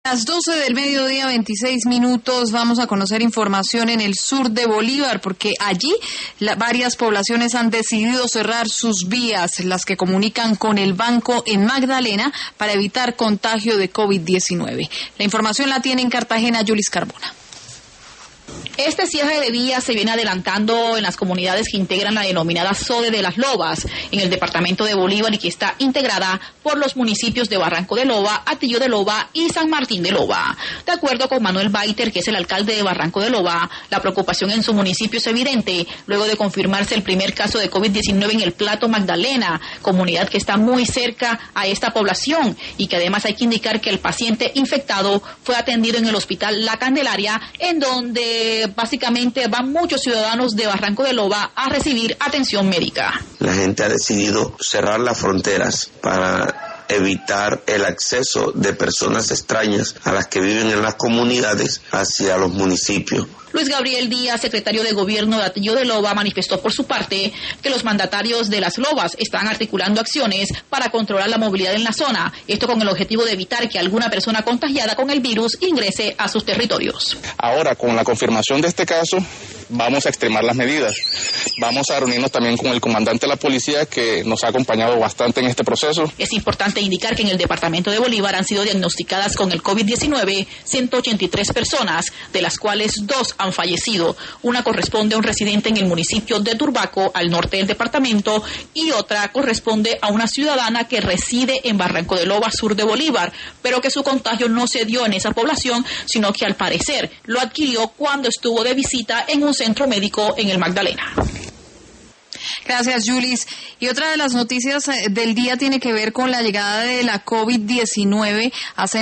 Las 12 del mediodía, 26 minutos, vamos a conocer información en el sur de Bolívar, porque allí varias poblaciones han decidido cerrar sus vías, las que comunican con el banco en Magdalena, para evitar contagio de COVID-19. La información la tiene en Cartagena, Yulis Carbona. Este cierre de vías se viene adelantando en las comunidades que integran la denominada SODE de las Lobas, en el departamento de Bolívar, y que está integrada por los municipios de Barranco de Loba, Atillo de Loba y San Martín de Loba. De acuerdo con Manuel Baiter, que es el alcalde de Barranco de Loba, la preocupación en su municipio es evidente, luego de confirmarse el primer caso de COVID-19 en el Plato Magdalena, comunidad que está muy cerca a esta población, y que además hay que indicar que el paciente infectado fue atendido en el hospital La Candelaria, en donde básicamente van muchos ciudadanos de Barranco de Loba a recibir atención médica. La gente ha decidido cerrar las fronteras para evitar el acceso de personas extrañas a las que viven en las comunidades hacia los municipios. Luis Gabriel Díaz, secretario de Gobierno de Atillo de Loba, manifestó por su parte que los mandatarios de las Lobas están articulando acciones para controlar la movilidad en la zona, esto con el objetivo de evitar que alguna persona contagiada con el virus ingrese a sus territorios. Ahora, con la confirmación de este caso, vamos a extremar las medidas. Vamos a reunirnos también con el comandante de la policía, que nos ha acompañado bastante en este proceso. Es importante indicar que en el departamento de Bolívar han sido diagnosticadas con el COVID-19 183 personas, de las cuales 2 han fallecido. Una corresponde a un residente en el municipio de Turbaco, al norte del departamento, y otra corresponde a una ciudadana que reside en Barranco de Loba, sur de Bolívar, pero que su contagio no se dio en esa población, sino que al parecer lo adquirió cuando estuvo de visita en un centro médico en el Magdalena. Gracias, Yulis. Y otra de las noticias del día tiene que ver con la llegada de la COVID-19 hace